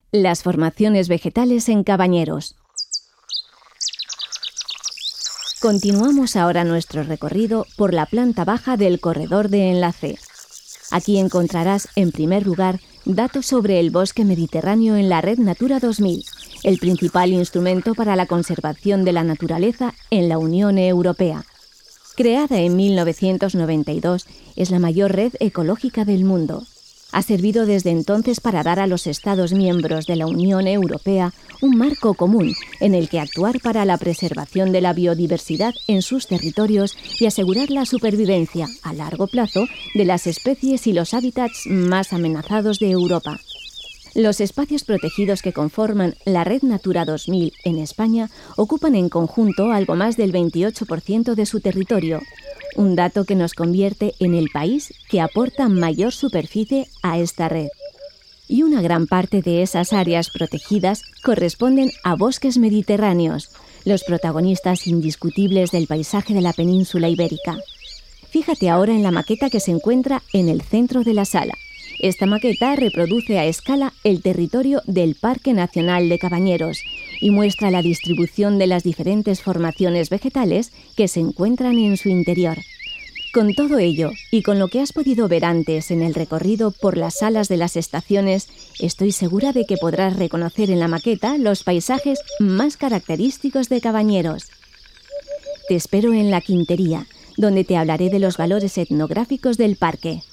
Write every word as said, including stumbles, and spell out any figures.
Las formaciones vegetales en Cabañeros. Continuamos ahora nuestro recorrido por la planta baja del corredor de enlace. Aquí encontrarás, en primer lugar, datos sobre el bosque mediterráneo en la Red Natura dos mil, el principal instrumento para la conservación de la naturaleza en la Unión Europea. Creada en mil novecientos noventa y dos, es la mayor red ecológica del mundo. Ha servido desde entonces para dar a los Estados miembros de la Unión Europea un marco común en el que actuar para la preservación de la biodiversidad en sus territorios y asegurar la supervivencia a largo plazo de las especies y los hábitats más amenazados de Europa. Los espacios protegidos que conforman la Red Natura dos mil en España ocupan en conjunto algo más del veintiocho por ciento de su territorio, un dato que nos convierte en el país que aporta mayor superficie a esta red. Y una gran parte de esas áreas protegidas corresponden a bosques mediterráneos, los protagonistas indiscutibles del paisaje de la península ibérica. Fíjate ahora en la maqueta que se encuentra en el centro de la sala. Esta maqueta reproduce a escala el territorio del Parque Nacional de Cabañeros y muestra la distribución de las diferentes formaciones vegetales que se encuentran en su interior. Con todo ello, y con lo que has podido ver antes en el recorrido por las salas de las estaciones, estoy segura de que podrás reconocer en la maqueta los paisajes más característicos de Cabañeros. Te espero en la Quintería, donde te hablaré de los valores etnográficos del parque.